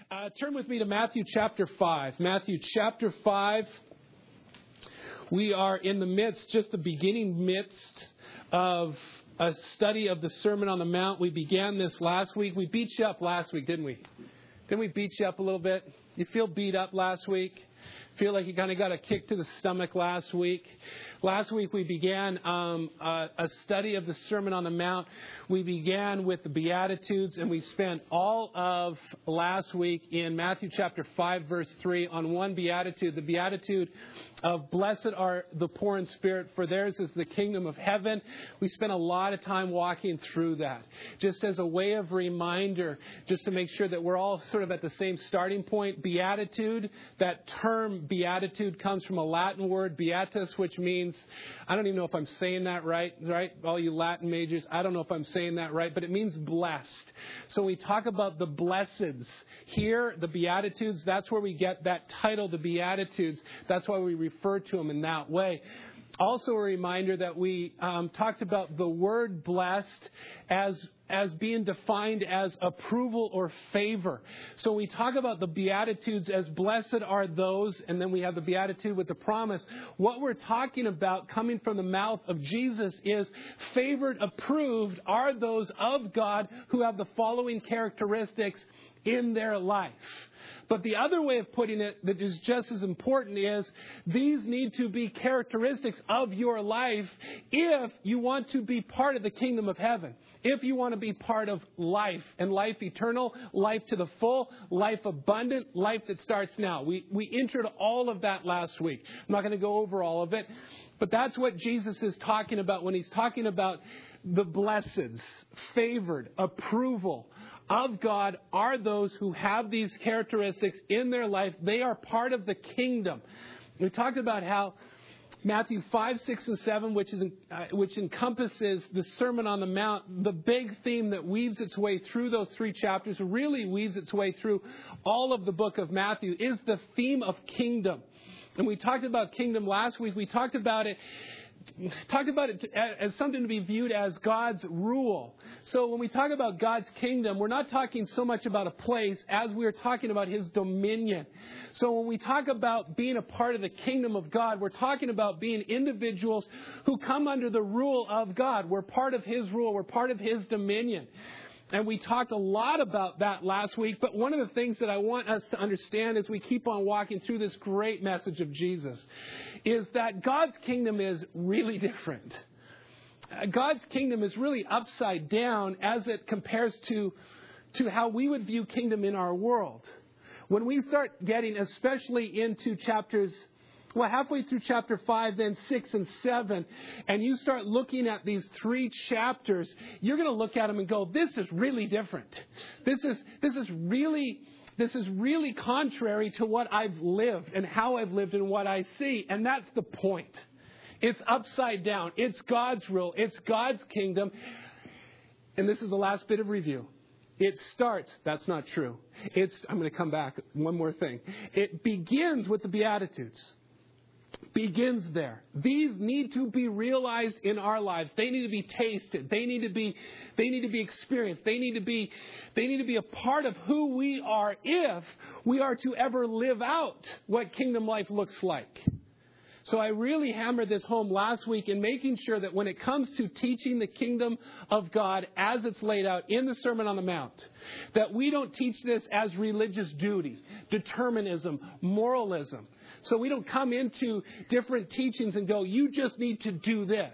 Turn with me to Matthew chapter 5. Matthew chapter 5. We are in the midst, just the beginning midst of a study of the Sermon on the Mount. We began this last week. We beat you up last week, didn't we? Didn't we beat you up a little bit? You feel beat up last week? Feel like you kind of got a kick to the stomach last week? Last week we began a study of the Sermon on the Mount. We began with the Beatitudes, and we spent all of last week in Matthew chapter 5, verse 3 on one Beatitude, the Beatitude of blessed are the poor in spirit, for theirs is the kingdom of heaven. We spent a lot of time walking through that, just as a way of reminder, just to make sure that we're all sort of at the same starting point. Beatitude, that term beatitude comes from a Latin word, beatus, which means, I don't even know if I'm saying that right? All you Latin majors, I don't know if I'm saying that right, but it means blessed. So we talk about the blesseds. Here, the Beatitudes, that's where we get that title, the Beatitudes. That's why we refer to them in that way. Also a reminder that we talked about the word blessed as being defined as approval or favor. So we talk about the Beatitudes as blessed are those, and then we have the Beatitude with the promise. What we're talking about coming from the mouth of Jesus is favored, approved are those of God who have the following characteristics in their life. But the other way of putting it that is just as important is these need to be characteristics of your life if you want to be part of the kingdom of heaven. If you want to be part of life and life eternal, life to the full, life abundant, life that starts now. We entered all of that last week. I'm not going to go over all of it, but that's what Jesus is talking about when he's talking about the blesseds, favored, approval of God are those who have these characteristics in their life. They are part of the kingdom. We talked about how Matthew 5, 6, and 7, which encompasses the Sermon on the Mount, the big theme that weaves its way through those three chapters, really weaves its way through all of the book of Matthew, is the theme of kingdom. And we talked about kingdom last week. We talked about it as something to be viewed as God's rule. So when we talk about God's kingdom, we're not talking so much about a place as we're talking about his dominion. So when we talk about being a part of the kingdom of God, we're talking about being individuals who come under the rule of God. We're part of his rule. We're part of his dominion. And we talked a lot about that last week. But one of the things that I want us to understand as we keep on walking through this great message of Jesus is that God's kingdom is really different. God's kingdom is really upside down as it compares to how we would view kingdom in our world. When we start getting especially into halfway through chapter 5, then 6 and 7, and you start looking at these three chapters, you're going to look at them and go, this is really different. This is really contrary to what I've lived and how I've lived and what I see. And that's the point. It's upside down. It's God's rule. It's God's kingdom. And this is the last bit of review. It starts, that's not true. I'm going to come back. One more thing. It begins with the Beatitudes. Begins there. These need to be realized in our lives. They need to be tasted. They need to be experienced. They need to be a part of who we are if we are to ever live out what kingdom life looks like. So I really hammered this home last week in making sure that when it comes to teaching the kingdom of God as it's laid out in the Sermon on the Mount, that we don't teach this as religious duty, determinism, moralism. So we don't come into different teachings and go, you just need to do this.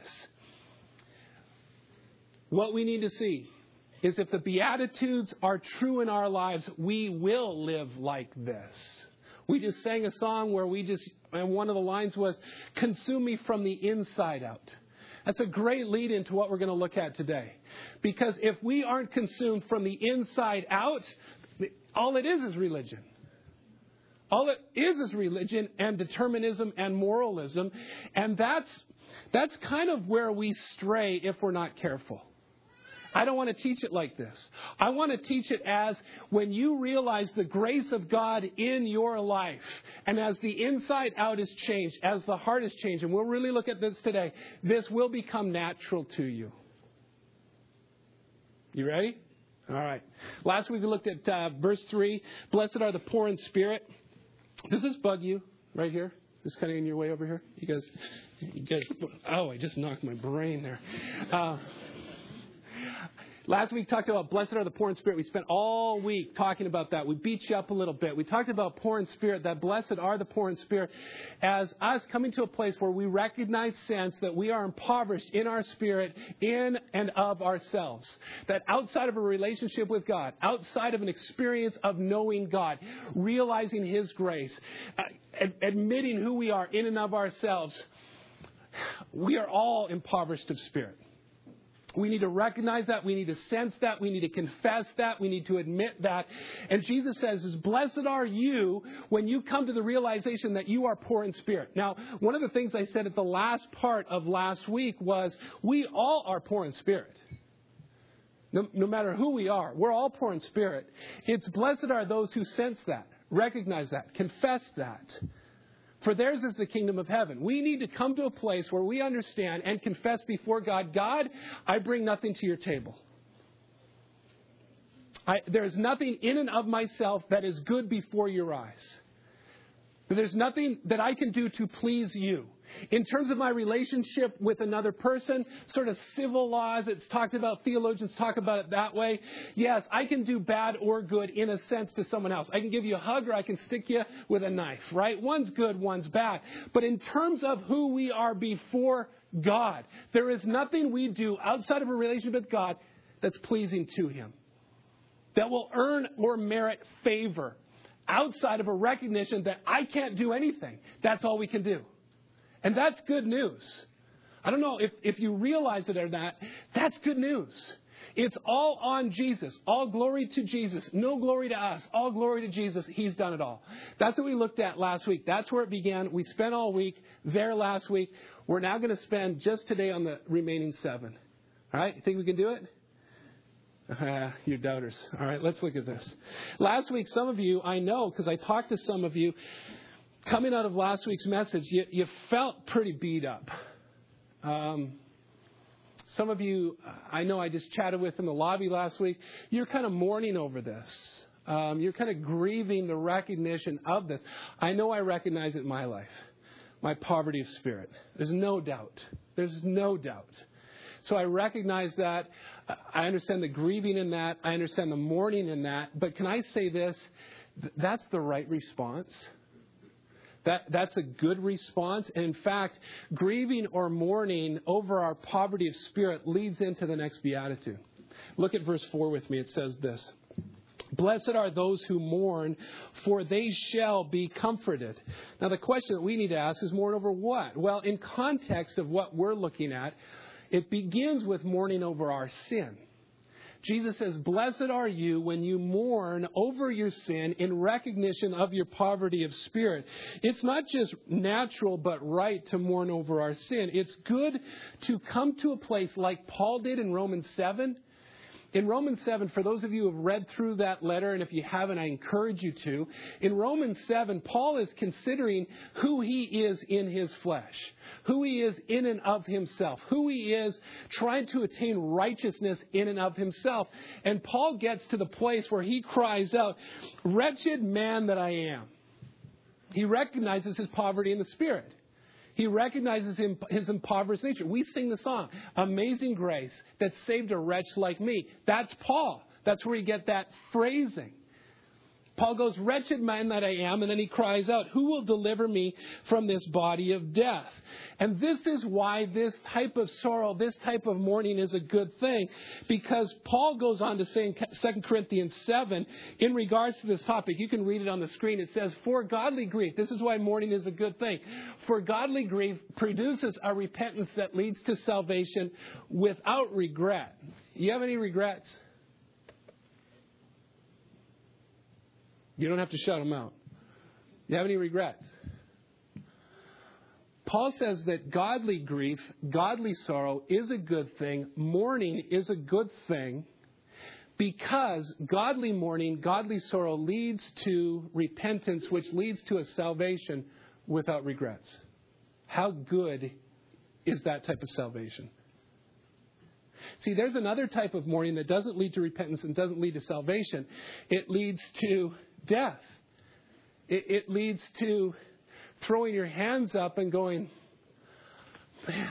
What we need to see is if the Beatitudes are true in our lives, we will live like this. We just sang a song where and one of the lines was, consume me from the inside out. That's a great lead into what we're going to look at today. Because if we aren't consumed from the inside out, all it is religion. All it is religion and determinism and moralism. And that's kind of where we stray if we're not careful. I don't want to teach it like this. I want to teach it as when you realize the grace of God in your life, and as the inside out is changed, as the heart is changed, and we'll really look at this today, this will become natural to you. You ready? All right. Last week we looked at verse 3. Blessed are the poor in spirit. Does this bug you right here? This kind of in your way over here? You guys. Oh, I just knocked my brain there. Last week talked about blessed are the poor in spirit. We spent all week talking about that. We beat you up a little bit. We talked about poor in spirit, that blessed are the poor in spirit, as us coming to a place where we recognize, sense that we are impoverished in our spirit, in and of ourselves. That outside of a relationship with God, outside of an experience of knowing God, realizing His grace, admitting who we are in and of ourselves, we are all impoverished of spirit. We need to recognize that. We need to sense that. We need to confess that. We need to admit that. And Jesus says, blessed are you when you come to the realization that you are poor in spirit. Now, one of the things I said at the last part of last week was we all are poor in spirit. No matter who we are, we're all poor in spirit. It's blessed are those who sense that, recognize that, confess that. For theirs is the kingdom of heaven. We need to come to a place where we understand and confess before God, God, I bring nothing to your table. There's nothing in and of myself that is good before your eyes. There's nothing that I can do to please you. In terms of my relationship with another person, sort of civil laws, it's talked about, theologians talk about it that way. Yes, I can do bad or good in a sense to someone else. I can give you a hug or I can stick you with a knife, right? One's good, one's bad. But in terms of who we are before God, there is nothing we do outside of a relationship with God that's pleasing to Him, that will earn or merit favor outside of a recognition that I can't do anything. That's all we can do. And that's good news. I don't know if you realize it or not. That's good news. It's all on Jesus. All glory to Jesus. No glory to us. All glory to Jesus. He's done it all. That's what we looked at last week. That's where it began. We spent all week there last week. We're now going to spend just today on the remaining 7. All right? You think we can do it? You doubters. All right, let's look at this. Last week, some of you, I know, because I talked to some of you, coming out of last week's message, you felt pretty beat up. Some of you, I know I just chatted with in the lobby last week, you're kind of mourning over this. You're kind of grieving the recognition of this. I know I recognize it in my life, my poverty of spirit. There's no doubt. There's no doubt. So I recognize that. I understand the grieving in that. I understand the mourning in that. But can I say this? That's the right response. That's a good response. And in fact, grieving or mourning over our poverty of spirit leads into the next beatitude. Look at verse 4 with me. It says this. Blessed are those who mourn, for they shall be comforted. Now, the question that we need to ask is mourn over what? Well, in context of what we're looking at, it begins with mourning over our sin. Jesus says, blessed are you when you mourn over your sin in recognition of your poverty of spirit. It's not just natural but right to mourn over our sin. It's good to come to a place like Paul did in Romans 7. In Romans 7, for those of you who have read through that letter, and if you haven't, I encourage you to. In Romans 7, Paul is considering who he is in his flesh, who he is in and of himself, who he is trying to attain righteousness in and of himself. And Paul gets to the place where he cries out, wretched man that I am. He recognizes his poverty in the spirit. He recognizes his impoverished nature. We sing the song, Amazing Grace, that saved a wretch like me. That's Paul. That's where you get that phrasing. Paul goes, wretched man that I am, and then he cries out, who will deliver me from this body of death? And this is why this type of sorrow, this type of mourning is a good thing, because Paul goes on to say in 2 Corinthians 7, in regards to this topic, you can read it on the screen, it says, for godly grief, this is why mourning is a good thing, for godly grief produces a repentance that leads to salvation without regret. You have any regrets? You don't have to shout them out. You have any regrets? Paul says that godly grief, godly sorrow is a good thing. Mourning is a good thing because godly mourning, godly sorrow leads to repentance, which leads to a salvation without regrets. How good is that type of salvation? See, there's another type of mourning that doesn't lead to repentance and doesn't lead to salvation. It leads to death. It leads to throwing your hands up and going, man,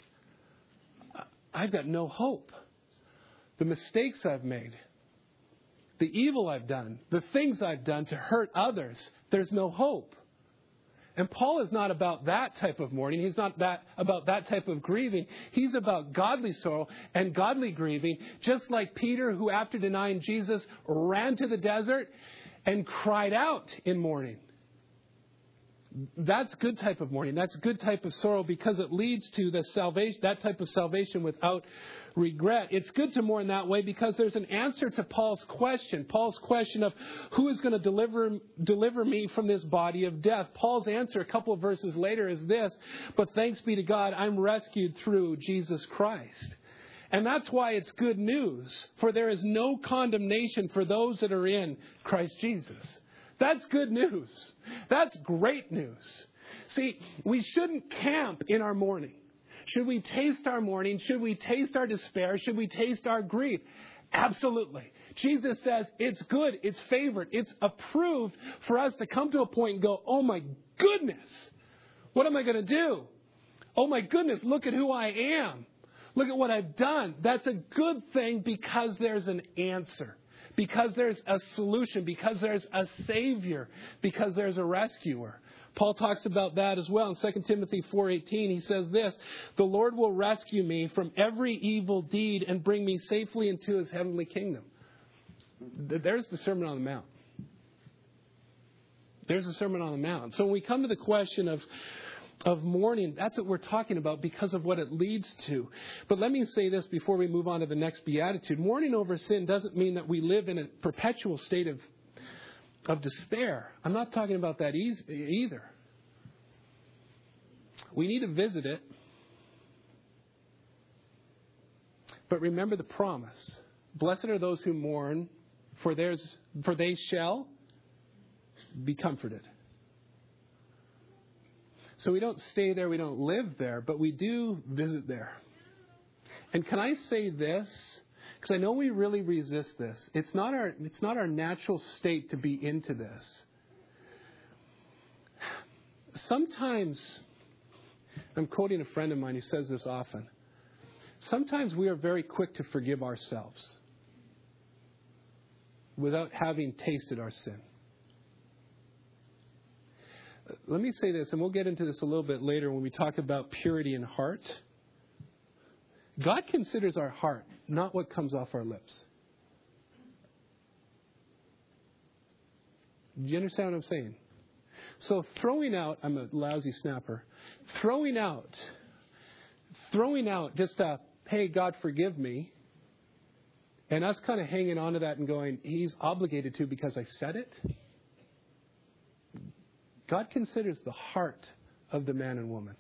I've got no hope. The mistakes I've made, the evil I've done, the things I've done to hurt others, there's no hope. And Paul is not about that type of mourning. He's not about that type of grieving. He's about godly sorrow and godly grieving, just like Peter, who after denying Jesus ran to the desert and cried out in mourning. That's good type of mourning. That's good type of sorrow because it leads to the salvation, that type of salvation without regret. It's good to mourn that way because there's an answer to Paul's question. Paul's question of who is going to deliver me from this body of death. Paul's answer a couple of verses later is this, but thanks be to God, I'm rescued through Jesus Christ. And that's why it's good news, for there is no condemnation for those that are in Christ Jesus. That's good news. That's great news. See, we shouldn't camp in our mourning. Should we taste our mourning? Should we taste our despair? Should we taste our grief? Absolutely. Jesus says it's good, it's favored, it's approved for us to come to a point and go, oh my goodness, what am I going to do? Oh my goodness, look at who I am. Look at what I've done. That's a good thing because there's an answer. Because there's a solution, because there's a Savior, because there's a rescuer. Paul talks about that as well. In 2 Timothy 4:18, he says this, the Lord will rescue me from every evil deed and bring me safely into his heavenly kingdom. There's the Sermon on the Mount. There's the Sermon on the Mount. So when we come to the question of mourning, that's what we're talking about because of what it leads to. But let me say this before we move on to the next beatitude. Mourning over sin doesn't mean that we live in a perpetual state of despair. I'm not talking about that either. We need to visit it. But remember the promise. Blessed are those who mourn, for they shall be comforted. So we don't stay there, we don't live there, but we do visit there. And can I say this? Because I know we really resist this. It's not our natural state to be into this. Sometimes, I'm quoting a friend of mine who says this often. Sometimes we are very quick to forgive ourselves without having tasted our sin. Let me say this, and we'll get into this a little bit later when we talk about purity in heart. God considers our heart, not what comes off our lips. Do you understand what I'm saying? So throwing out, I'm a lousy snapper, throwing out just a, hey, God, forgive me, and us kind of hanging on to that and going, he's obligated to because I said it. God considers the heart of the man and woman.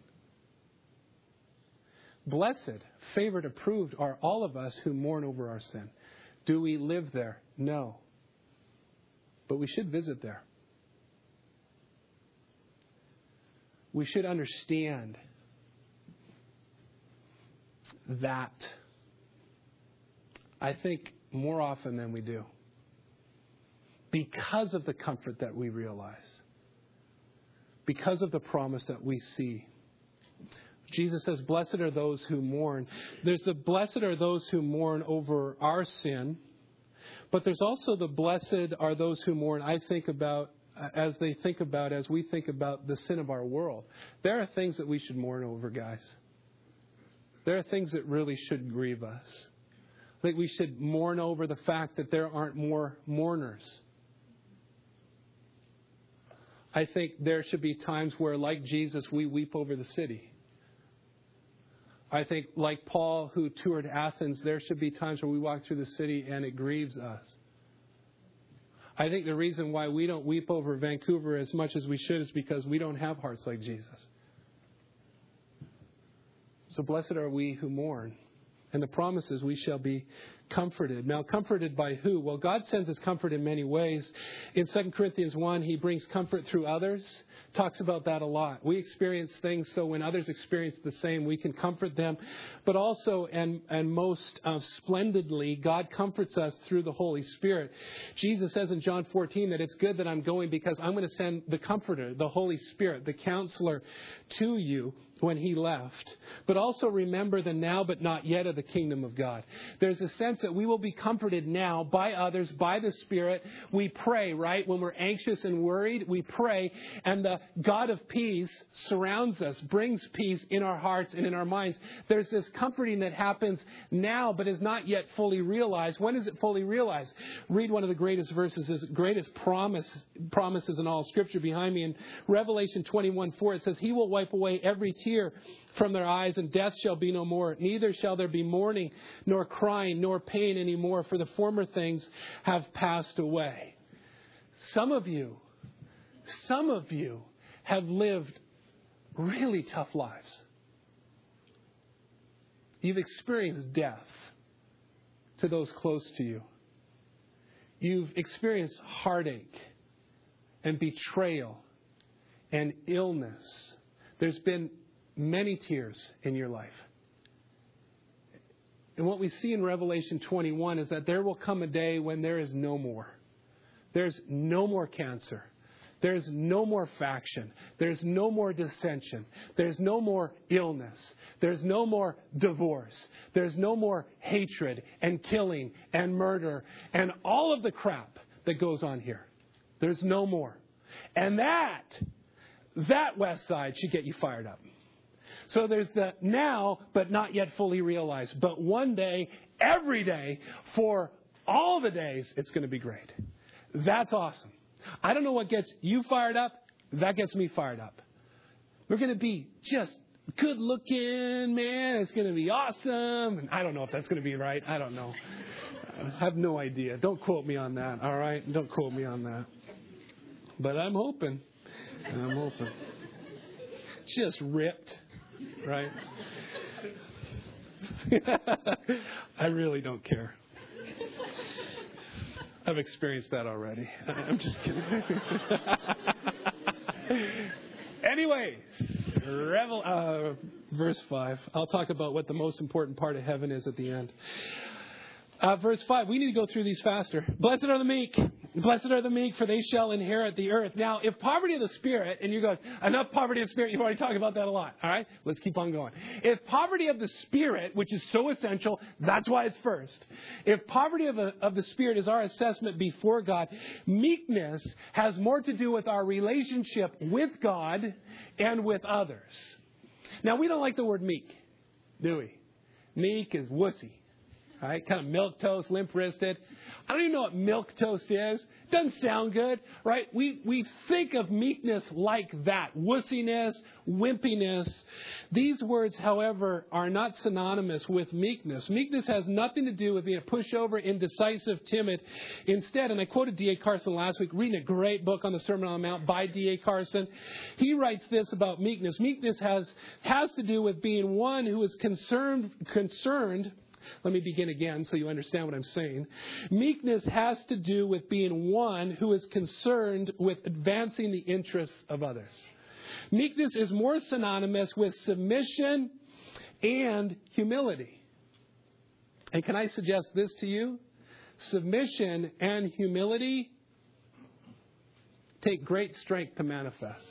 Blessed, favored, approved are all of us who mourn over our sin. Do we live there? No. But we should visit there. We should understand that, I think, more often than we do. Because of the comfort that we realize. Because of the promise that we see. Jesus says, blessed are those who mourn. There's the blessed are those who mourn over our sin. But there's also the blessed are those who mourn, I think about, as we think about the sin of our world. There are things that we should mourn over, guys. There are things that really should grieve us. I think we should mourn over the fact that there aren't more mourners. I think there should be times where, like Jesus, we weep over the city. I think, like Paul, who toured Athens, there should be times where we walk through the city and it grieves us. I think the reason why we don't weep over Vancouver as much as we should is because we don't have hearts like Jesus. So blessed are we who mourn. And the promise is we shall be comforted. Now, comforted by who? Well, God sends us comfort in many ways. In 2 Corinthians 1, he brings comfort through others. Talks about that a lot. We experience things, so when others experience the same, we can comfort them. But also, and most splendidly, God comforts us through the Holy Spirit. Jesus says in John 14 that it's good that I'm going because I'm going to send the Comforter, the Holy Spirit, the Counselor to you when he left. But also remember the now but not yet of the kingdom of God. There's a sense that we will be comforted now by others, by the Spirit. We pray, right? When we're anxious and worried, we pray, and the God of peace surrounds us, brings peace in our hearts and in our minds. There's this comforting that happens now but is not yet fully realized. When is it fully realized? Read one of the greatest verses, greatest promises in all Scripture behind me. In Revelation 21:4, it says, He will wipe away every tear from their eyes, and death shall be no more. Neither shall there be mourning, nor crying, nor pain anymore, for the former things have passed away. Some of you have lived really tough lives. You've experienced death to those close to you. You've experienced heartache and betrayal and illness. There's been many tears in your life. And what we see in Revelation 21 is that there will come a day when there is no more. There's no more cancer. There's no more faction. There's no more dissension. There's no more illness. There's no more divorce. There's no more hatred and killing and murder and all of the crap that goes on here. There's no more. And that West Side should get you fired up. So there's the now, but not yet fully realized. But one day, every day, for all the days, it's going to be great. That's awesome. I don't know what gets you fired up. That gets me fired up. We're going to be just good looking, man. It's going to be awesome. And I don't know if that's going to be right. I don't know. I have no idea. Don't quote me on that, all right? Don't quote me on that. But I'm hoping. Just ripped, right? I really don't care. I've experienced that already. I'm just kidding. Anyway, verse 5. I'll talk about what the most important part of heaven is at the end. Verse 5, we need to go through these faster. Blessed are the meek. Blessed are the meek, for they shall inherit the earth. Now, if poverty of the Spirit, and you go, enough poverty of the Spirit, you've already talked about that a lot. All right, let's keep on going. If poverty of the Spirit, which is so essential, that's why it's first. If poverty of the Spirit is our assessment before God, meekness has more to do with our relationship with God and with others. Now, we don't like the word meek, do we? Meek is wussy. Right? Kind of milquetoast, limp-wristed. I don't even know what milquetoast is. Doesn't sound good, right? We think of meekness like that. Wussiness, wimpiness. These words, however, are not synonymous with meekness. Meekness has nothing to do with being a pushover, indecisive, timid. Instead, and I quoted D.A. Carson last week, reading a great book on the Sermon on the Mount by D.A. Carson. He writes this about meekness. Meekness has to do with being one who is concerned. Let me begin again so you understand what I'm saying. Meekness has to do with being one who is concerned with advancing the interests of others. Meekness is more synonymous with submission and humility. And can I suggest this to you? Submission and humility take great strength to manifest.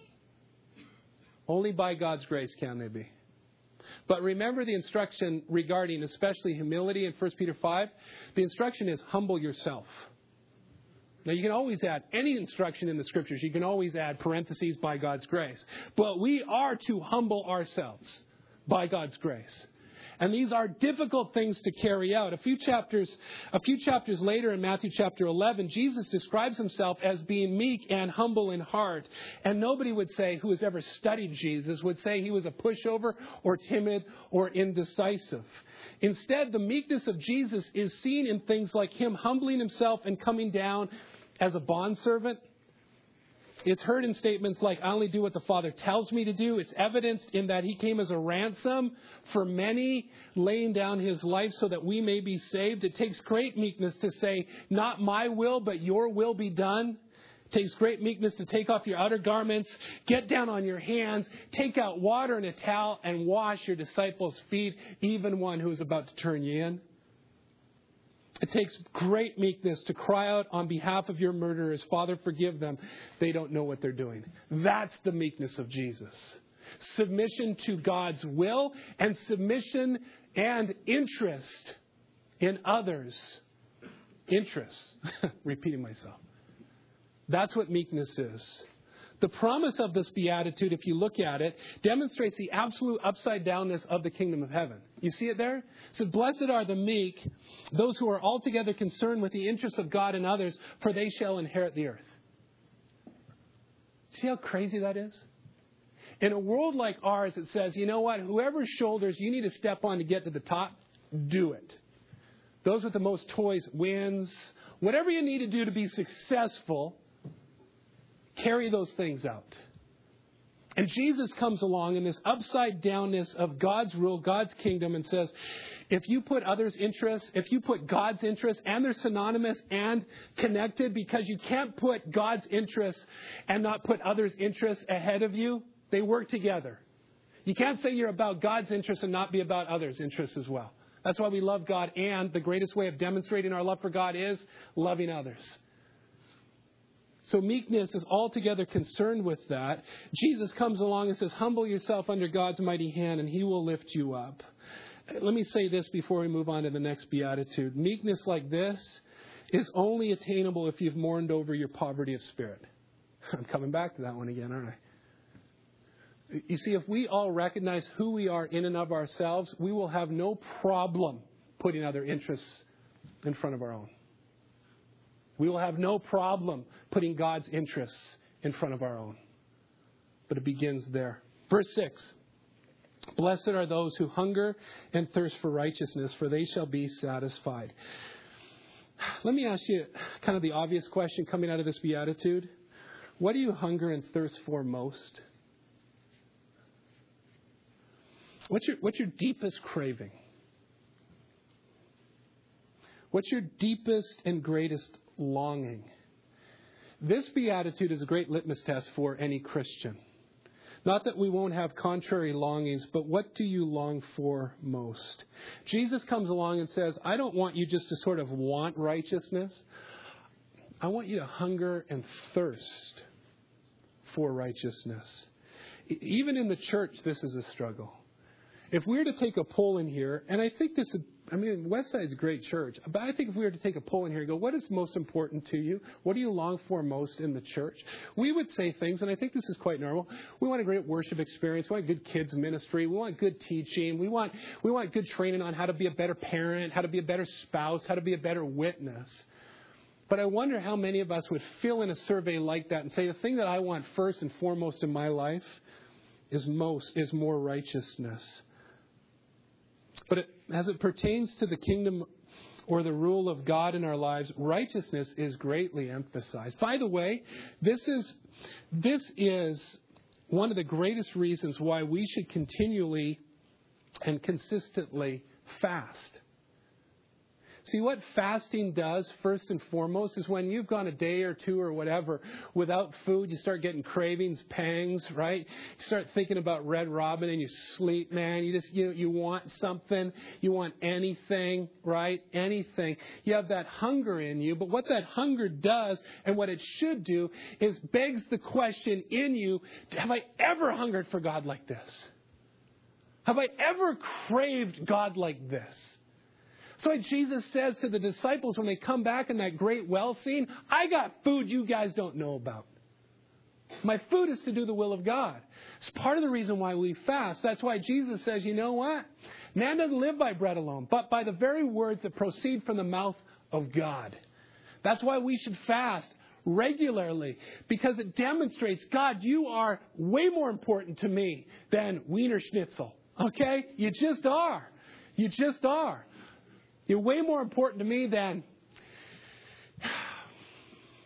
Only by God's grace can they be. But remember the instruction regarding especially humility in 1 Peter 5. The instruction is humble yourself. Now, you can always add any instruction in the Scriptures. You can always add parentheses by God's grace. But we are to humble ourselves by God's grace. And these are difficult things to carry out. A few chapters later in Matthew chapter 11, Jesus describes himself as being meek and humble in heart. And nobody would say, who has ever studied Jesus, would say he was a pushover or timid or indecisive. Instead, the meekness of Jesus is seen in things like him humbling himself and coming down as a bondservant, It's heard in statements like, I only do what the Father tells me to do. It's evidenced in that he came as a ransom for many, laying down his life so that we may be saved. It takes great meekness to say, not my will, but your will be done. It takes great meekness to take off your outer garments, get down on your hands, take out water and a towel, and wash your disciples' feet, even one who is about to turn you in. It takes great meekness to cry out on behalf of your murderers, Father, forgive them. They don't know what they're doing. That's the meekness of Jesus. Submission to God's will and submission and interest in others. Interests. Repeating myself. That's what meekness is. The promise of this beatitude, if you look at it, demonstrates the absolute upside downness of the kingdom of heaven. You see it there? It says, blessed are the meek, those who are altogether concerned with the interests of God and others, for they shall inherit the earth. See how crazy that is? In a world like ours, it says, you know what? Whoever's shoulders you need to step on to get to the top, do it. Those with the most toys wins. Whatever you need to do to be successful, carry those things out. And Jesus comes along in this upside downness of God's rule, God's kingdom, and says, if you put others' interests, if you put God's interests, and they're synonymous and connected, because you can't put God's interests and not put others' interests ahead of you, they work together. You can't say you're about God's interests and not be about others' interests as well. That's why we love God, and the greatest way of demonstrating our love for God is loving others. So meekness is altogether concerned with that. Jesus comes along and says, humble yourself under God's mighty hand and he will lift you up. Let me say this before we move on to the next beatitude. Meekness like this is only attainable if you've mourned over your poverty of spirit. I'm coming back to that one again, aren't I? You see, if we all recognize who we are in and of ourselves, we will have no problem putting other interests in front of our own. We will have no problem putting God's interests in front of our own. But it begins there. Verse 6. Blessed are those who hunger and thirst for righteousness, for they shall be satisfied. Let me ask you kind of the obvious question coming out of this beatitude. What do you hunger and thirst for most? What's your deepest craving? What's your deepest and greatest longing? This beatitude is a great litmus test for any Christian. Not that we won't have contrary longings, but what do you long for most? Jesus comes along and says, I don't want you just to sort of want righteousness. I want you to hunger and thirst for righteousness. Even in the church, this is a struggle. If we were to take a poll in here, and I think Westside's a great church, but I think if we were to take a poll in here and go, what is most important to you? What do you long for most in the church? We would say things, and I think this is quite normal. We want a great worship experience. We want good kids ministry. We want good teaching. We want good training on how to be a better parent, how to be a better spouse, how to be a better witness. But I wonder how many of us would fill in a survey like that and say, the thing that I want first and foremost in my life is more righteousness. But as it pertains to the kingdom or the rule of God in our lives, righteousness is greatly emphasized. By the way, this is one of the greatest reasons why we should continually and consistently fast. See, what fasting does, first and foremost, is when you've gone a day or two or whatever without food, you start getting cravings, pangs, right? You start thinking about Red Robin and you sleep, man. You want something. You want anything, right? Anything. You have that hunger in you. But what that hunger does and what it should do is begs the question in you, have I ever hungered for God like this? Have I ever craved God like this? So Jesus says to the disciples when they come back in that great well scene, I got food you guys don't know about. My food is to do the will of God. It's part of the reason why we fast. That's why Jesus says, you know what? Man doesn't live by bread alone, but by the very words that proceed from the mouth of God. That's why we should fast regularly, because it demonstrates, God, you are way more important to me than Wiener Schnitzel. Okay? You just are. You just are. You're way more important to me than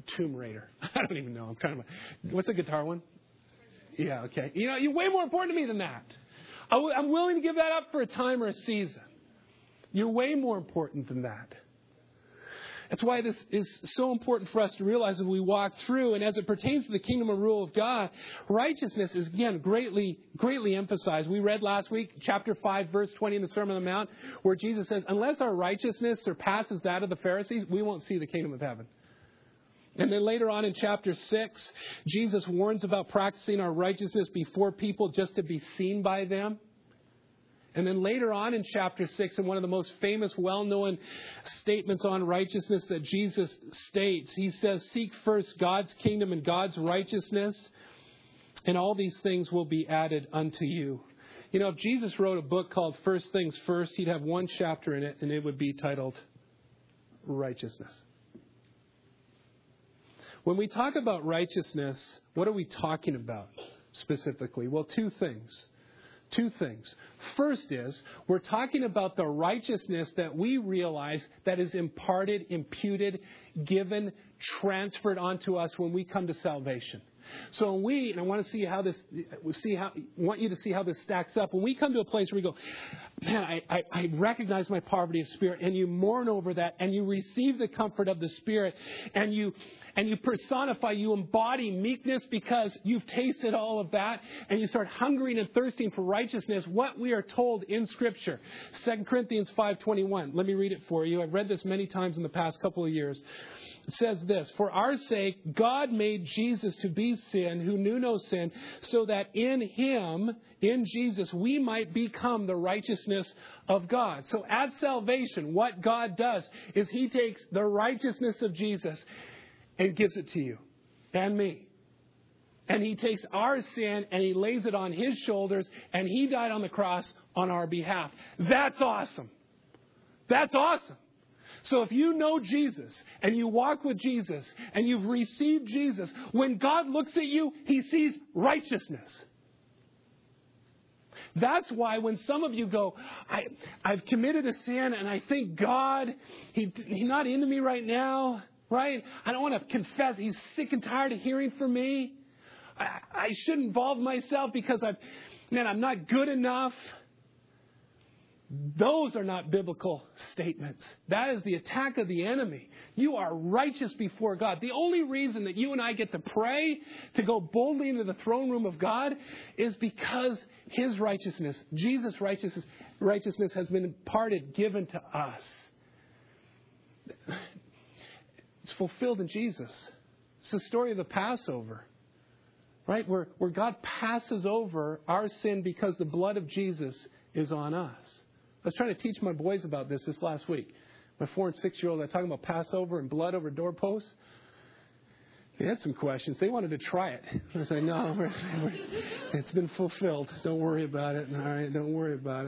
Tomb Raider. I don't even know. I'm kind of what's the guitar one? Yeah, okay. You know, you're way more important to me than that. I'm willing to give that up for a time or a season. You're way more important than that. That's why this is so important for us to realize as we walk through. And as it pertains to the kingdom and rule of God, righteousness is, again, greatly emphasized. We read last week, chapter 5, verse 20 in the Sermon on the Mount, where Jesus says, unless our righteousness surpasses that of the Pharisees, we won't see the kingdom of heaven. And then later on in chapter 6, Jesus warns about practicing our righteousness before people just to be seen by them. And then later on in chapter 6, in one of the most famous, well-known statements on righteousness that Jesus states, he says, seek first God's kingdom and God's righteousness, and all these things will be added unto you. You know, if Jesus wrote a book called First Things First, he'd have one chapter in it, and it would be titled Righteousness. When we talk about righteousness, what are we talking about specifically? Well, two things. First is, we're talking about the righteousness that we realize that is imparted, imputed, given, transferred onto us when we come to salvation. So and I want to see how this, want you to see how this stacks up. When we come to a place where we go, man, I recognize my poverty of spirit, and you mourn over that, and you receive the comfort of the Spirit, and you personify, you embody meekness because you've tasted all of that, and you start hungering and thirsting for righteousness, what we are told in Scripture. 2 Corinthians 5:21. Let me read it for you. I've read this many times in the past couple of years. It says this, for our sake, God made Jesus to be sin who knew no sin, so that in him, in Jesus, we might become the righteousness of God. So at salvation, what God does is he takes the righteousness of Jesus and gives it to you and me. And he takes our sin and he lays it on his shoulders, and he died on the cross on our behalf. That's awesome. That's awesome. So if you know Jesus and you walk with Jesus and you've received Jesus, when God looks at you, he sees righteousness. That's why when some of you go, I've committed a sin and I think God, he's not into me right now, right? I don't want to confess. He's sick and tired of hearing from me. I shouldn't involve myself because I'm not good enough. Those are not biblical statements. That is the attack of the enemy. You are righteous before God. The only reason that you and I get to pray, to go boldly into the throne room of God, is because his righteousness, Jesus' righteousness has been imparted, given to us. It's fulfilled in Jesus. It's the story of the Passover, right? Where God passes over our sin because the blood of Jesus is on us. I was trying to teach my boys about this last week. My 4 and 6-year-old, they're talking about Passover and blood over doorposts. They had some questions. They wanted to try it. I said, no, it's been fulfilled. Don't worry about it. All right, don't worry about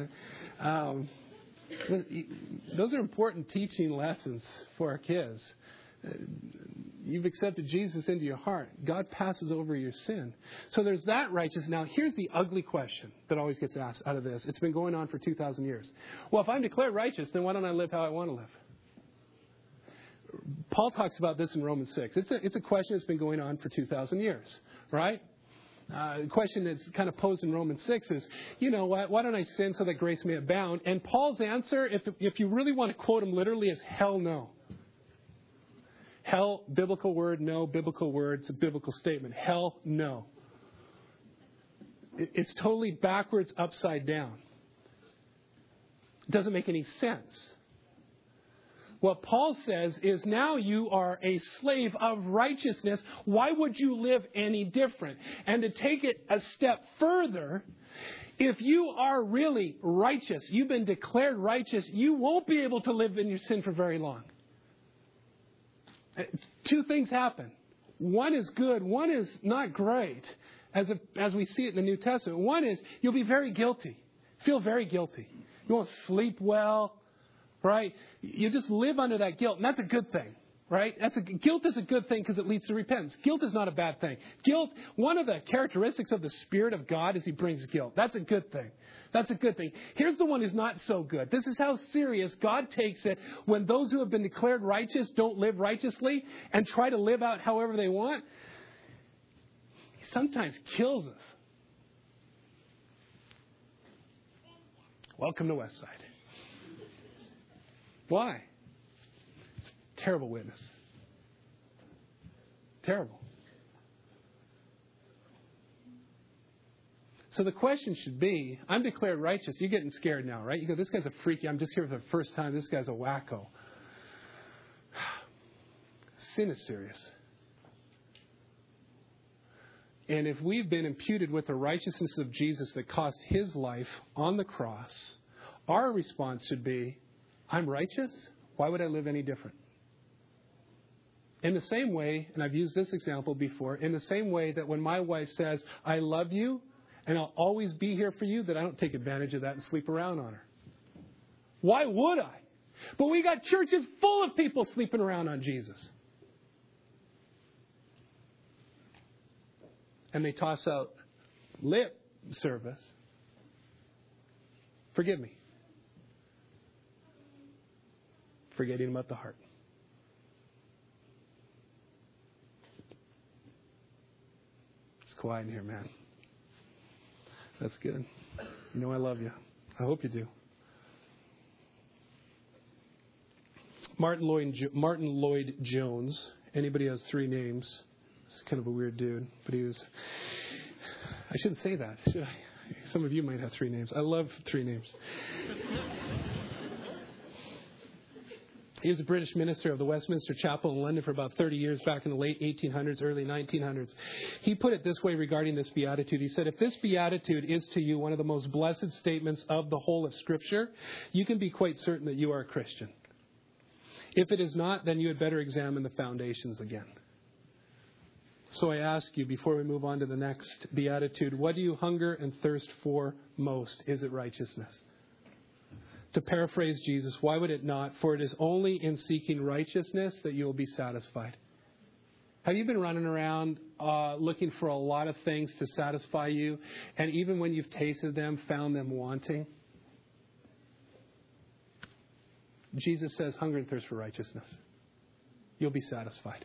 it. Those are important teaching lessons for our kids. You've accepted Jesus into your heart. God passes over your sin. So there's that righteousness. Now, here's the ugly question that always gets asked out of this. It's been going on for 2,000 years. Well, if I'm declared righteous, then why don't I live how I want to live? Paul talks about this in Romans 6. It's a question that's been going on for 2,000 years, right? The question that's kind of posed in Romans 6 is, you know what? Why don't I sin so that grace may abound? And Paul's answer, if you really want to quote him literally, is hell no. Hell, biblical word, no, biblical word. It's a biblical statement. Hell, no. It's totally backwards, upside down. It doesn't make any sense. What Paul says is now you are a slave of righteousness. Why would you live any different? And to take it a step further, if you are really righteous, you've been declared righteous, you won't be able to live in your sin for very long. Two things happen. One is good. One is not great, as we see it in the New Testament. One is you'll be very guilty. Feel very guilty. You won't sleep well, right? You just live under that guilt, and that's a good thing. right? Guilt is a good thing because it leads to repentance. Guilt is not a bad thing. Guilt, one of the characteristics of the Spirit of God is He brings guilt. That's a good thing. That's a good thing. Here's the one who's not so good. This is how serious God takes it when those who have been declared righteous don't live righteously and try to live out however they want. He sometimes kills us. Welcome to Westside. Why? It's a terrible witness. Terrible. So the question should be, I'm declared righteous. You're getting scared now, right? You go, this guy's a freaky. I'm just here for the first time. This guy's a wacko. Sin is serious. And if we've been imputed with the righteousness of Jesus that cost His life on the cross, our response should be, I'm righteous? Why would I live any different? In the same way, and I've used this example before, in the same way that when my wife says, I love you and I'll always be here for you, that I don't take advantage of that and sleep around on her. Why would I? But we got churches full of people sleeping around on Jesus. And they toss out lip service. Forgive me. Forgetting about the heart. It's quiet in here, man. That's good. You know I love you. I hope you do. Martin Lloyd Jones. Anybody has 3 names? He's kind of a weird dude, but he was... I shouldn't say that, should I? Some of you might have 3 names. I love 3 names. He was a British minister of the Westminster Chapel in London for about 30 years back in the late 1800s, early 1900s. He put it this way regarding this beatitude. He said, if this beatitude is to you one of the most blessed statements of the whole of Scripture, you can be quite certain that you are a Christian. If it is not, then you had better examine the foundations again. So I ask you, before we move on to the next beatitude, what do you hunger and thirst for most? Is it righteousness? To paraphrase Jesus, why would it not? For it is only in seeking righteousness that you will be satisfied. Have you been running around looking for a lot of things to satisfy you, and even when you've tasted them, found them wanting? Jesus says, hunger and thirst for righteousness. You'll be satisfied.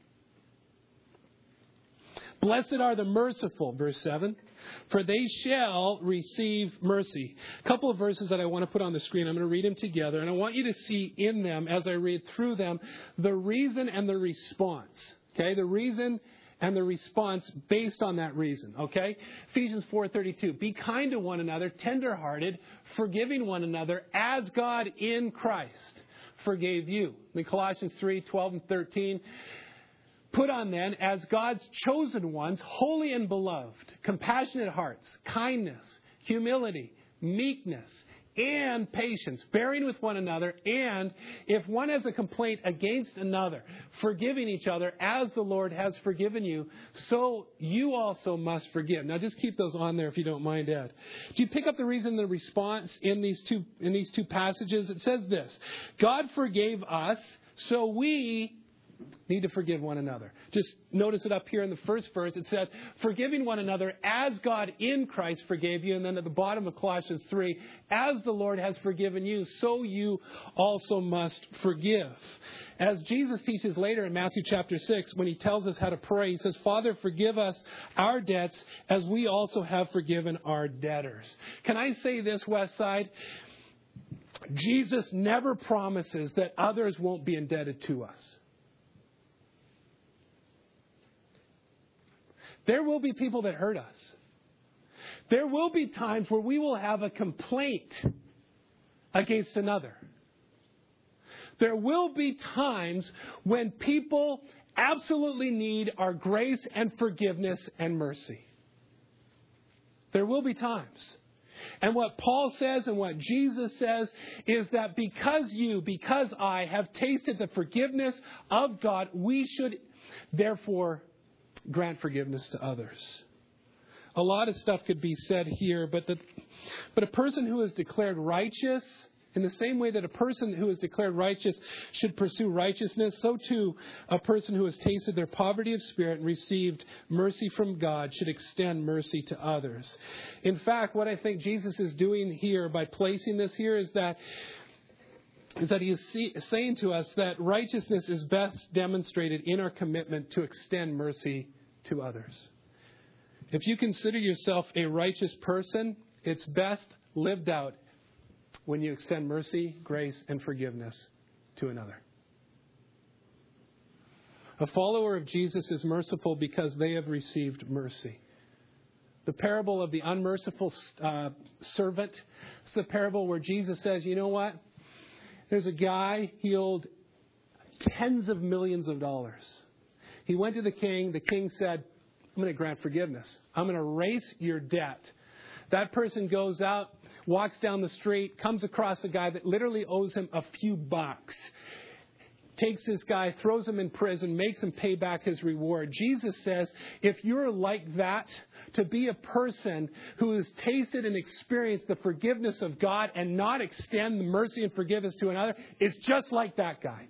Blessed are the merciful, verse 7, for they shall receive mercy. A couple of verses that I want to put on the screen. I'm going to read them together, and I want you to see in them, as I read through them, the reason and the response. Okay, the reason and the response based on that reason. Okay, Ephesians 4:32. Be kind to one another, tender-hearted, forgiving one another, as God in Christ forgave you. In Colossians 3:12 and 13. Put on then, as God's chosen ones, holy and beloved, compassionate hearts, kindness, humility, meekness, and patience, bearing with one another, and if one has a complaint against another, forgiving each other as the Lord has forgiven you, so you also must forgive. Now just keep those on there if you don't mind, Ed. Do you pick up the reason, the response in these two passages? It says this: God forgave us, so we need to forgive one another. Just notice it up here in the first verse. It says, forgiving one another as God in Christ forgave you. And then at the bottom of Colossians 3, as the Lord has forgiven you, so you also must forgive. As Jesus teaches later in Matthew chapter 6, when He tells us how to pray, He says, Father, forgive us our debts as we also have forgiven our debtors. Can I say this, Westside? Jesus never promises that others won't be indebted to us. There will be people that hurt us. There will be times where we will have a complaint against another. There will be times when people absolutely need our grace and forgiveness and mercy. There will be times. And what Paul says and what Jesus says is that because I have tasted the forgiveness of God, we should therefore grant forgiveness to others. A lot of stuff could be said here, but a person who is declared righteous In the same way that a person who is declared righteous should pursue righteousness, so too a person who has tasted their poverty of spirit and received mercy from God should extend mercy to others. In fact, what I think Jesus is doing here by placing this here is that he is saying to us that righteousness is best demonstrated in our commitment to extend mercy to others. If you consider yourself a righteous person, it's best lived out when you extend mercy, grace, and forgiveness to another. A follower of Jesus is merciful because they have received mercy. The parable of the unmerciful servant is the parable where Jesus says, you know what? There's a guy, he owed tens of millions of dollars. He went to the king. The king said, I'm going to grant forgiveness. I'm going to erase your debt. That person goes out, walks down the street, comes across a guy that literally owes him a few bucks. Takes this guy, throws him in prison, makes him pay back his reward. Jesus says, if you're like that, to be a person who has tasted and experienced the forgiveness of God and not extend the mercy and forgiveness to another, is just like that guy.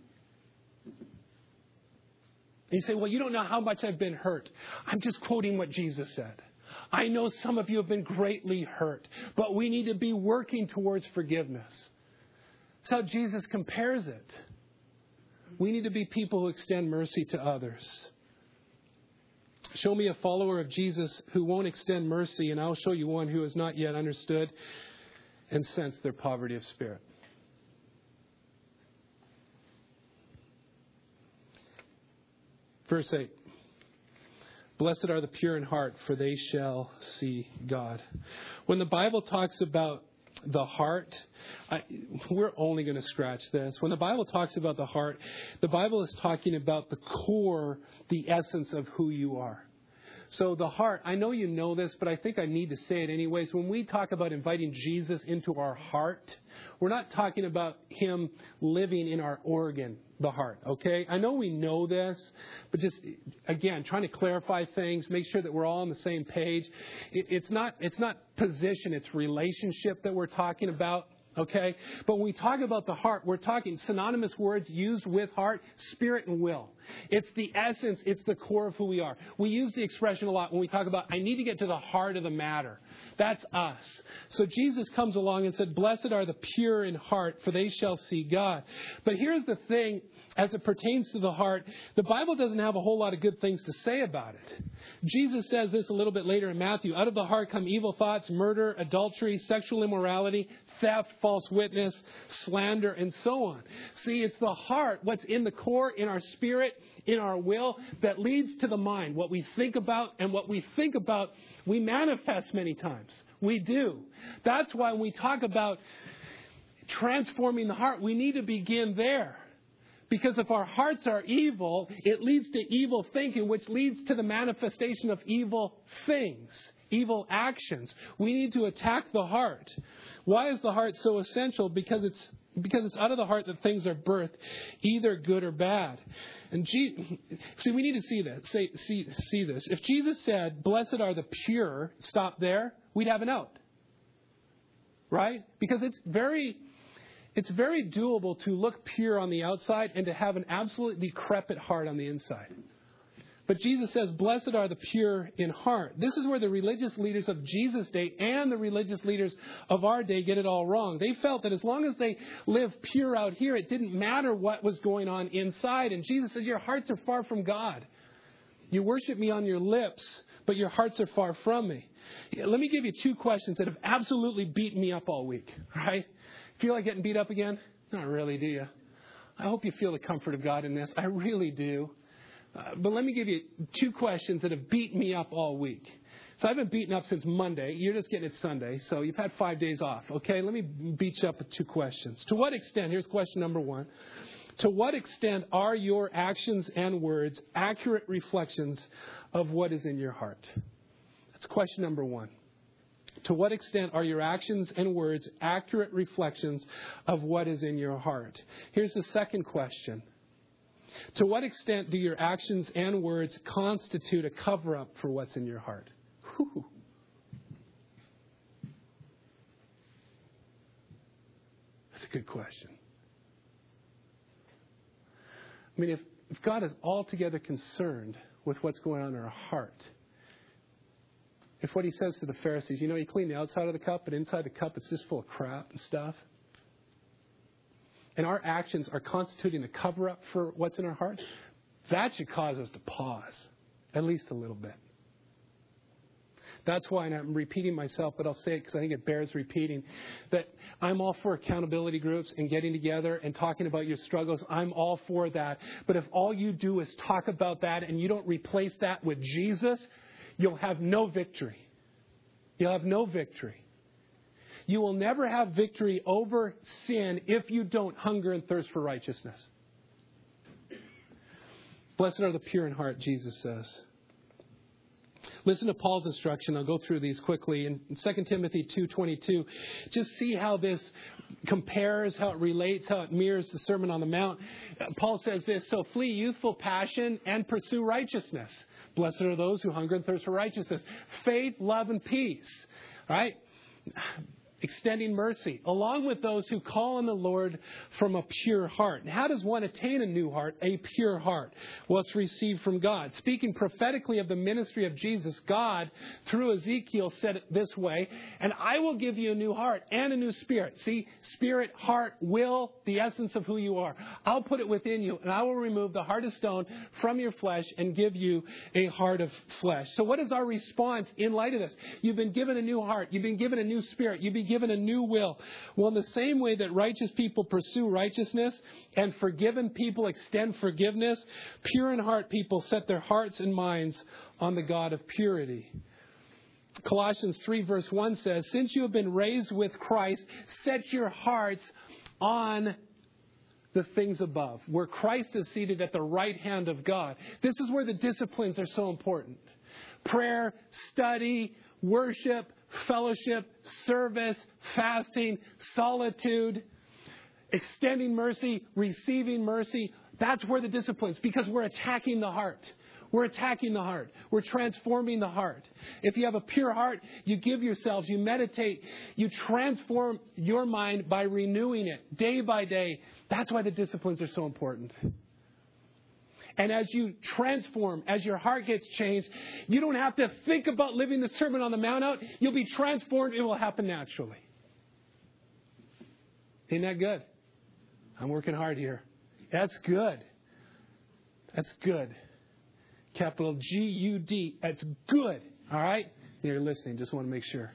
You say, well, you don't know how much I've been hurt. I'm just quoting what Jesus said. I know some of you have been greatly hurt, but we need to be working towards forgiveness. That's how Jesus compares it. We need to be people who extend mercy to others. Show me a follower of Jesus who won't extend mercy, and I'll show you one who has not yet understood and sensed their poverty of spirit. Verse 8. Blessed are the pure in heart, for they shall see God. When the Bible talks about the heart, we're only going to scratch this. When the Bible talks about the heart, the Bible is talking about the core, the essence of who you are. So the heart, I know you know this, but I think I need to say it anyways. When we talk about inviting Jesus into our heart, we're not talking about Him living in our organ, the heart, okay? I know we know this, but just, again, trying to clarify things, make sure that we're all on the same page. It's not position, it's relationship that we're talking about. Okay? But when we talk about the heart, we're talking synonymous words used with heart, spirit, and will. It's the essence, it's the core of who we are. We use the expression a lot when we talk about, I need to get to the heart of the matter. That's us. So Jesus comes along and said, blessed are the pure in heart, for they shall see God. But here's the thing, as it pertains to the heart, the Bible doesn't have a whole lot of good things to say about it. Jesus says this a little bit later in Matthew. Out of the heart come evil thoughts, murder, adultery, sexual immorality, theft, false witness, slander, and so on. See, it's the heart, what's in the core, in our spirit, in our will, that leads to the mind. What we think about, and what we think about, we manifest many times. We do. That's why when we talk about transforming the heart, we need to begin there. Because if our hearts are evil, it leads to evil thinking, which leads to the manifestation of evil things, evil actions. We need to attack the heart. Why is the heart so essential? Because it's out of the heart that things are birthed, either good or bad. And see, we need to see that. See this. If Jesus said, "Blessed are the pure," stop there, we'd have an out, right? Because it's very doable to look pure on the outside and to have an absolutely decrepit heart on the inside. But Jesus says, blessed are the pure in heart. This is where the religious leaders of Jesus' day and the religious leaders of our day get it all wrong. They felt that as long as they lived pure out here, it didn't matter what was going on inside. And Jesus says, your hearts are far from God. You worship me on your lips, but your hearts are far from me. Let me give you two questions that have absolutely beaten me up all week, right? Feel like getting beat up again? Not really, do you? I hope you feel the comfort of God in this. I really do. But let me give you two questions that have beaten me up all week. So I've been beaten up since Monday. You're just getting it Sunday. So you've had 5 days off. Okay, let me beat you up with two questions. To what extent, here's question number one. To what extent are your actions and words accurate reflections of what is in your heart? That's question number one. To what extent are your actions and words accurate reflections of what is in your heart? Here's the second question. To what extent do your actions and words constitute a cover-up for what's in your heart? Whew. That's a good question. I mean, if God is altogether concerned with what's going on in our heart, if what he says to the Pharisees, you clean the outside of the cup, but inside the cup it's just full of crap and stuff, and our actions are constituting a cover-up for what's in our heart, that should cause us to pause, at least a little bit. That's why, and I'm repeating myself, but I'll say it because I think it bears repeating, that I'm all for accountability groups and getting together and talking about your struggles. I'm all for that. But if all you do is talk about that and you don't replace that with Jesus, you'll have no victory. You'll have no victory. You will never have victory over sin if you don't hunger and thirst for righteousness. Blessed are the pure in heart, Jesus says. Listen to Paul's instruction. I'll go through these quickly. In 2 Timothy 2:22, just see how this compares, how it relates, how it mirrors the Sermon on the Mount. Paul says this, so flee youthful passion and pursue righteousness. Blessed are those who hunger and thirst for righteousness. Faith, love, and peace. Right? Extending mercy, along with those who call on the Lord from a pure heart. And how does one attain a new heart, a pure heart? Well, it's received from God. Speaking prophetically of the ministry of Jesus, God, through Ezekiel, said it this way, and I will give you a new heart and a new spirit. See, spirit, heart, will, the essence of who you are. I'll put it within you, and I will remove the heart of stone from your flesh and give you a heart of flesh. So what is our response in light of this? You've been given a new heart. You've been given a new spirit. You've been given a new will. Well, in the same way that righteous people pursue righteousness and forgiven people extend forgiveness, pure in heart people set their hearts and minds on the God of purity. Colossians 3 verse 1 says, since you have been raised with Christ, set your hearts on the things above, where Christ is seated at the right hand of God. This is where the disciplines are so important. Prayer, study, worship, fellowship, service, fasting, solitude, extending mercy, receiving mercy. That's where the disciplines, because we're attacking the heart. We're attacking the heart. We're transforming the heart. If you have a pure heart, you give yourselves, you meditate, you transform your mind by renewing it day by day. That's why the disciplines are so important. And as you transform, as your heart gets changed, you don't have to think about living the Sermon on the Mount out. You'll be transformed. It will happen naturally. Isn't that good? I'm working hard here. That's good. That's good. Capital G-U-D. That's good. All right? You're listening. Just want to make sure.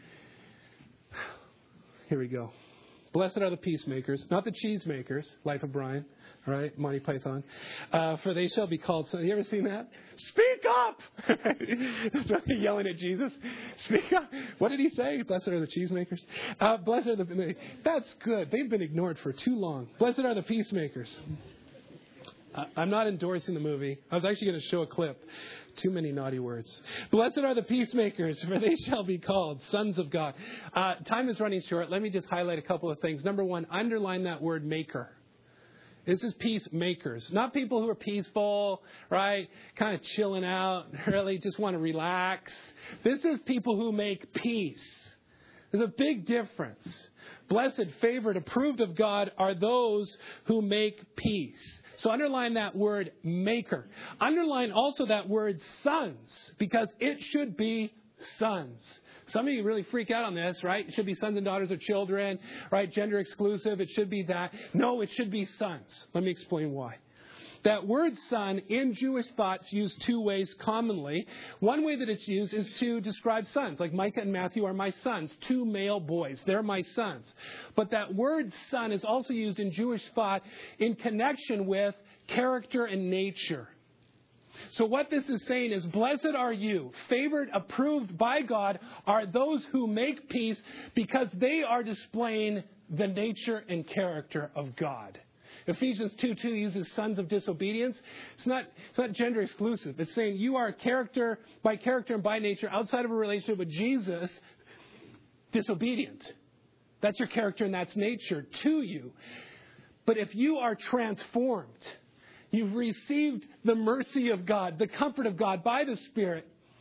Here we go. Blessed are the peacemakers, not the cheesemakers, Life of Brian, all right, Monty Python. For they shall be called sons. You ever seen that? Speak up! Yelling at Jesus. Speak up. What did he say? Blessed are the cheesemakers. Blessed are the... That's good. They've been ignored for too long. Blessed are the peacemakers. I'm not endorsing the movie. I was actually going to show a clip. Too many naughty words. Blessed are the peacemakers, for they shall be called sons of God. Time is running short. Let me just highlight a couple of things. Number one, underline that word maker. This is peacemakers. Not people who are peaceful, right? Kind of chilling out, really just want to relax. This is people who make peace. There's a big difference. Blessed, favored, approved of God are those who make peace. So underline that word maker. Underline also that word sons, because it should be sons. Some of you really freak out on this, right? It should be sons and daughters or children, right? Gender exclusive. It should be that. No, it should be sons. Let me explain why. That word son in Jewish thought is used two ways commonly. One way that it's used is to describe sons. Like Micah and Matthew are my sons, two male boys. They're my sons. But that word son is also used in Jewish thought in connection with character and nature. So what this is saying is, blessed are you, favored, approved by God, are those who make peace because they are displaying the nature and character of God. Ephesians 2:2 uses sons of disobedience. It's not gender exclusive. It's saying you are by character and by nature, outside of a relationship with Jesus, disobedient. That's your character and that's nature to you. But if you are transformed, you've received the mercy of God, the comfort of God by the Spirit,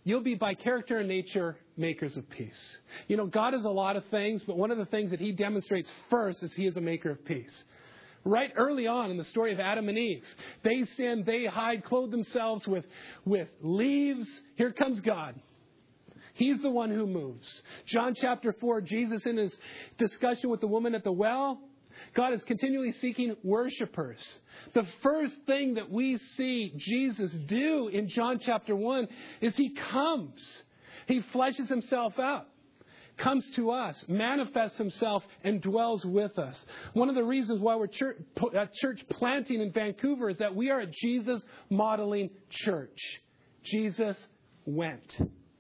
you'll be by character and nature makers of peace. You know, God is a lot of things, but one of the things that he demonstrates first is he is a maker of peace. Right early on in the story of Adam and Eve, they sin, they hide, clothe themselves with leaves. Here comes God. He's the one who moves. John chapter 4, Jesus in his discussion with the woman at the well, God is continually seeking worshipers. The first thing that we see Jesus do in John chapter 1 is he comes. He fleshes himself out, comes to us, manifests himself, and dwells with us. One of the reasons why we're church planting in Vancouver is that we are a Jesus modeling church. Jesus went.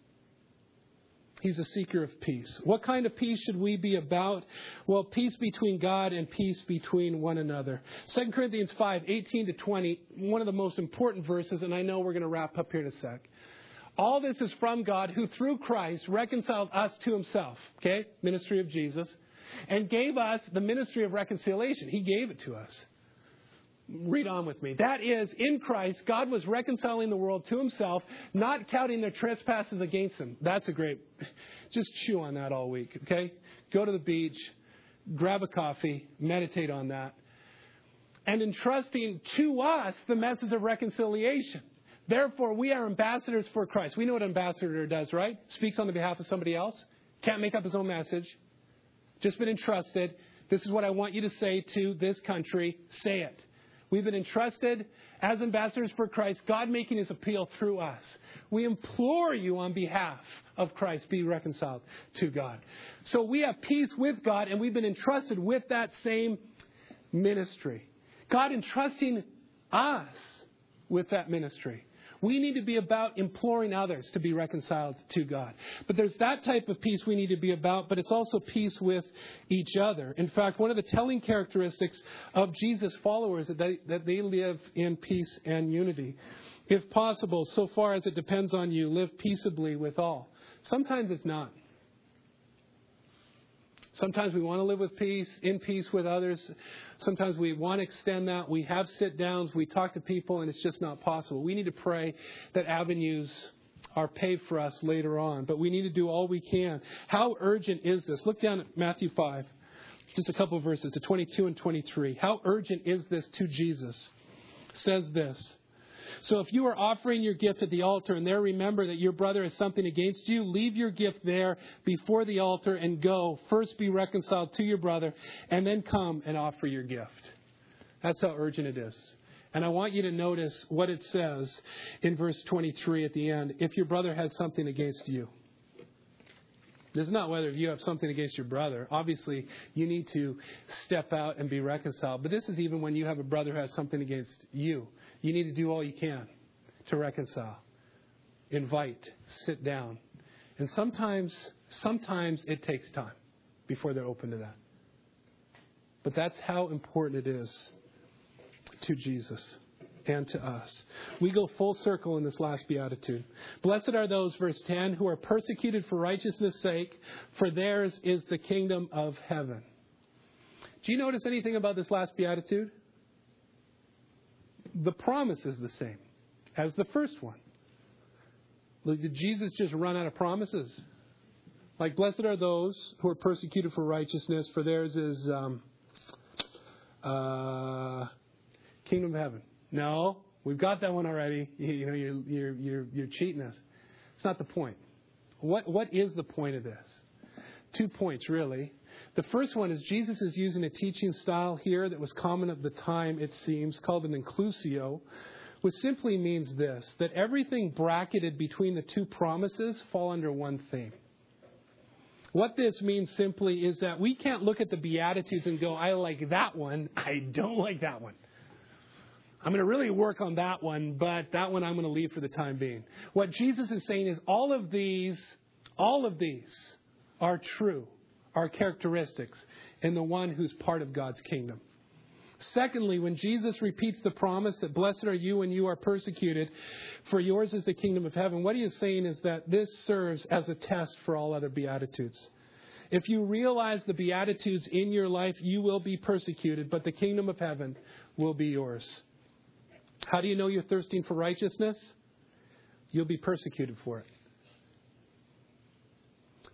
He's a seeker of peace. What kind of peace should we be about? Well, peace between God and peace between one another. 2 Corinthians 5, 18 to 20, one of the most important verses, and I know we're going to wrap up here in a sec. All this is from God, who through Christ reconciled us to himself, okay, ministry of Jesus, and gave us the ministry of reconciliation. He gave it to us. Read on with me. That is, in Christ, God was reconciling the world to himself, not counting their trespasses against them. That's a great, just chew on that all week, okay? Go to the beach, grab a coffee, meditate on that, and entrusting to us the message of reconciliation. Therefore, we are ambassadors for Christ. We know what an ambassador does, right? Speaks on the behalf of somebody else. Can't make up his own message. Just been entrusted. This is what I want you to say to this country. Say it. We've been entrusted as ambassadors for Christ, God making his appeal through us. We implore you on behalf of Christ, be reconciled to God. So we have peace with God, and we've been entrusted with that same ministry. God entrusting us with that ministry. We need to be about imploring others to be reconciled to God. But there's that type of peace we need to be about, but it's also peace with each other. In fact, one of the telling characteristics of Jesus' followers is that they live in peace and unity. If possible, so far as it depends on you, live peaceably with all. Sometimes it's not. Sometimes we want to live with peace, in peace with others. Sometimes we want to extend that. We have sit-downs. We talk to people, and it's just not possible. We need to pray that avenues are paved for us later on. But we need to do all we can. How urgent is this? Look down at Matthew 5, just a couple of verses, to 22 and 23. How urgent is this to Jesus? It says this. So if you are offering your gift at the altar and there remember that your brother has something against you, leave your gift there before the altar and go. First be reconciled to your brother and then come and offer your gift. That's how urgent it is. And I want you to notice what it says in verse 23 at the end. If your brother has something against you. This is not whether you have something against your brother. Obviously, you need to step out and be reconciled. But this is even when you have a brother who has something against you. You need to do all you can to reconcile. Invite. Sit down. And sometimes it takes time before they're open to that. But that's how important it is to Jesus and to us. We go full circle in this last beatitude. Blessed are those, verse 10, who are persecuted for righteousness' sake, for theirs is the kingdom of heaven. Do you notice anything about this last beatitude? The promise is the same as the first one. Did Jesus just run out of promises? Like, blessed are those who are persecuted for righteousness, for theirs is kingdom of heaven. No, we've got that one already. You're cheating us. It's not the point. What is the point of this? 2 points, really. The first one is Jesus is using a teaching style here that was common at the time, it seems, called an inclusio, which simply means this, that everything bracketed between the two promises fall under one theme. What this means simply is that we can't look at the Beatitudes and go, I like that one, I don't like that one. I'm going to really work on that one, but that one I'm going to leave for the time being. What Jesus is saying is all of these are true, are characteristics in the one who's part of God's kingdom. Secondly, when Jesus repeats the promise that blessed are you when you are persecuted, for yours is the kingdom of heaven, what he is saying is that this serves as a test for all other Beatitudes. If you realize the Beatitudes in your life, you will be persecuted, but the kingdom of heaven will be yours. How do you know you're thirsting for righteousness? You'll be persecuted for it.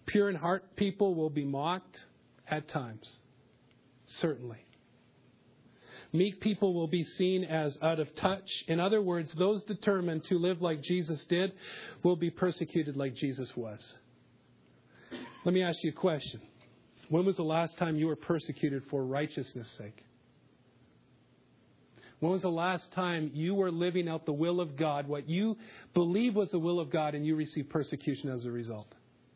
Pure in heart people will be mocked at times. Certainly. Meek people will be seen as out of touch. In other words, those determined to live like Jesus did will be persecuted like Jesus was. Let me ask you a question. When was the last time you were persecuted for righteousness' sake? When was the last time you were living out the will of God, what you believe was the will of God, and you received persecution as a result?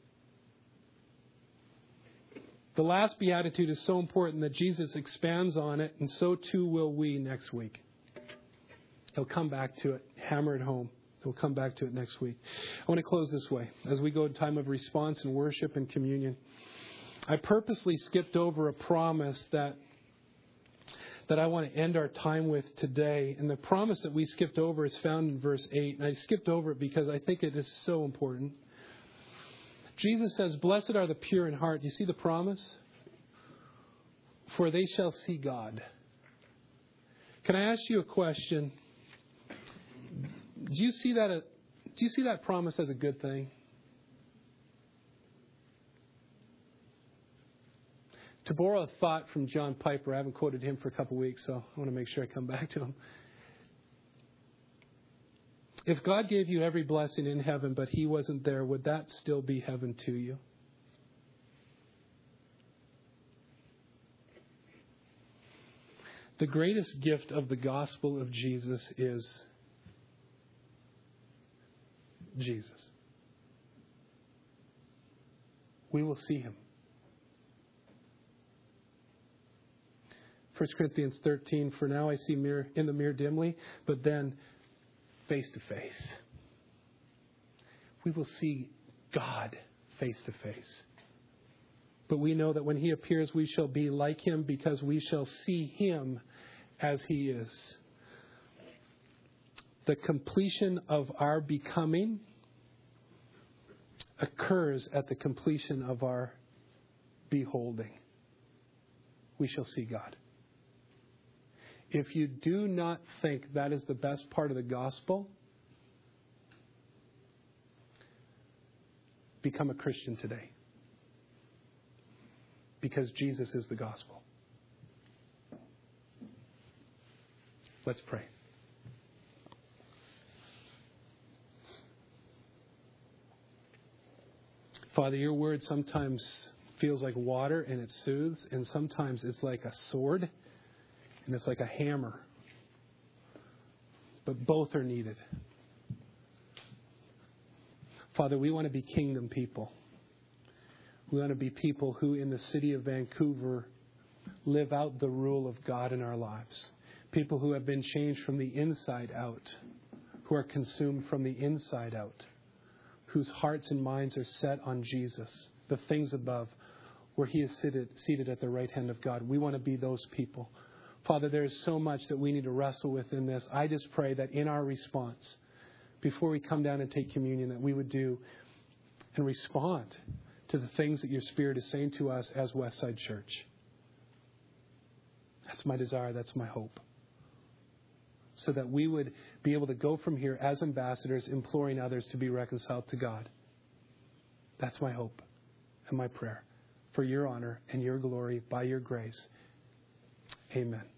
The last beatitude is so important that Jesus expands on it, and so too will we next week. He'll come back to it, hammer it home. He'll come back to it next week. I want to close this way. As we go to time of response and worship and communion, I purposely skipped over a promise that I want to end our time with today. And the promise that we skipped over is found in verse 8. And I skipped over it because I think it is so important. Jesus says, "Blessed are the pure in heart." Do you see the promise? "For they shall see God." Can I ask you a question? Do you see that promise as a good thing? To borrow a thought from John Piper, I haven't quoted him for a couple weeks, so I want to make sure I come back to him. If God gave you every blessing in heaven, but He wasn't there, would that still be heaven to you? The greatest gift of the gospel of Jesus is Jesus. We will see Him. 1 Corinthians 13, "For now I see in the mirror dimly, but then face to face." We will see God face to face. But we know that when He appears, we shall be like Him because we shall see Him as He is. The completion of our becoming occurs at the completion of our beholding. We shall see God. If you do not think that is the best part of the gospel, become a Christian today. Because Jesus is the gospel. Let's pray. Father, your word sometimes feels like water and it soothes, and sometimes it's like a sword. And it's like a hammer. But both are needed. Father, we want to be kingdom people. We want to be people who in the city of Vancouver live out the rule of God in our lives. People who have been changed from the inside out. Who are consumed from the inside out. Whose hearts and minds are set on Jesus. The things above where He is seated at the right hand of God. We want to be those people. Father, there is so much that we need to wrestle with in this. I just pray that in our response, before we come down and take communion, that we would do and respond to the things that your Spirit is saying to us as Westside Church. That's my desire. That's my hope. So that we would be able to go from here as ambassadors, imploring others to be reconciled to God. That's my hope and my prayer. For your honor and your glory, by your grace. Amen.